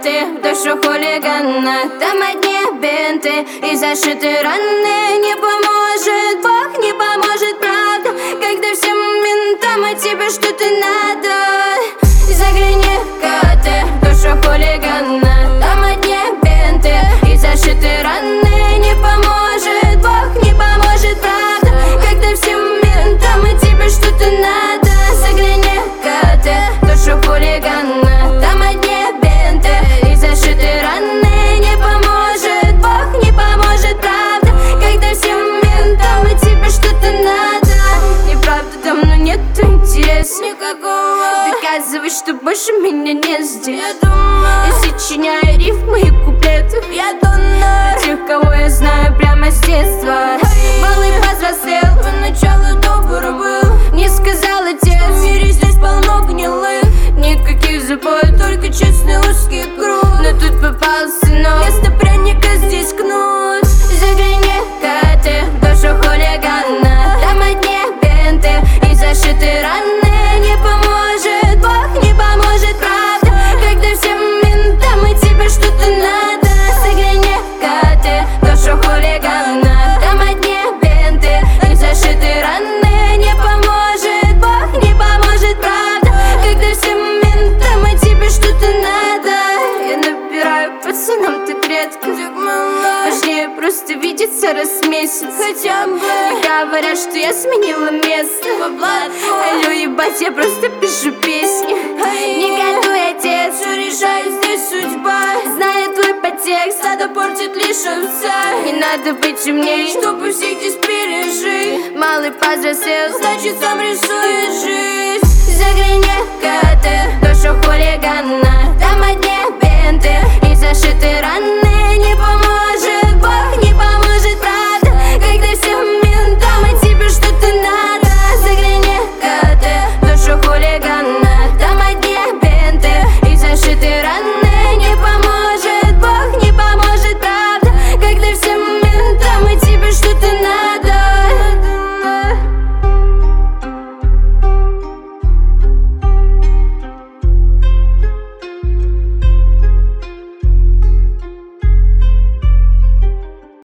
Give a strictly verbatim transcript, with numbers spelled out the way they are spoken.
коты в душу хулигана. Там одни бинты и зашиты раны. Не поможет Бог, не поможет правда, когда всем ментам от тебя что-то надо. Загляни, коты в душу хулигана. Там одни бинты и зашиты раны. Не поможет Бог, не поможет правда, когда всем ментам от тебя что-то надо. Загляни, коты в душу хулигана. Там одни бинты и зашиты раны. Не поможет Бог, не поможет правда, когда всем ментам от тебя что-то надо. Неправда, давно нет интереса никакого. Доказывай, что больше меня не здесь. Я думаю, я сочиняю рифмы и куплеты. Я донор тех, кого я знаю прямо с детства. Малый повзрослел, поначалу добр был. Не сказал отец, в мире здесь полно гнилых. Никаких запоев, только честный узкий круг. Но тут попался сынок, вместо пряника здесь кнут. Загляни, коты в душу хулигана. Там одни бинты и зашиты раны. Не поможет Бог, не поможет правда, когда всем ментам от тебя что-то надо. Загляни, коты в душу хулигана. Там одни бинты и зашиты раны. Не поможет Бог, не поможет правда, когда всем ментам от тебя что-то надо. Я набираю пацанам так редко, важнее просто видеться раз в месяц хотя бы. И говорят, что я сменила место. Алло, ебать, я просто пишу песни. Не готовый отец, все решаю здесь судьба. Зная твой подтекст, надо портит лишь овца. Не надо быть умней, чтобы всех здесь пережить. Малый повзрослел, значит сам рисует жизнь. Загляни, коты